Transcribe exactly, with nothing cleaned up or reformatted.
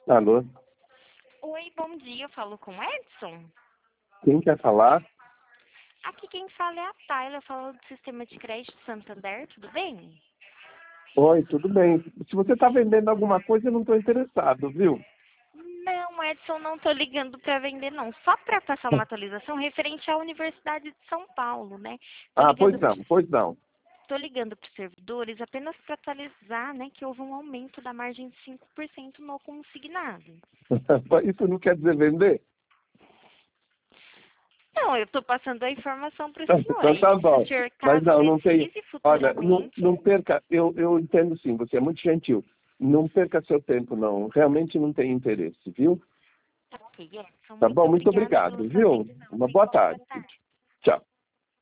Alô? Oi, bom dia. Eu falo com o Edson. Quem quer falar? Aqui quem fala é a Tayla. Eu falo do Sistema de Crédito Santander. Tudo bem? Oi, tudo bem. Se você está vendendo alguma coisa, eu não estou interessado, viu? Não, Edson, não estou ligando para vender, não. Só para passar uma atualização referente à Universidade de São Paulo, né? Estou Ah, pois ligando não, pois não. Estou ligando para os servidores apenas para atualizar, né, que houve um aumento da margem de cinco por cento no consignado. Isso não quer dizer vender? Não, eu estou passando a informação para o senhor. Então tá Aí, se o bom. senhor, Mas caso não, não tem. precise Olha, não, futuramente... não perca. Eu, eu entendo sim, você é muito gentil. Não perca seu tempo, não. Realmente não tem interesse, viu? Ok, Edson, Tá muito bom? Muito obrigada obrigado, pela sua viu? atenção. Uma Tenha boa uma boa tarde. tarde.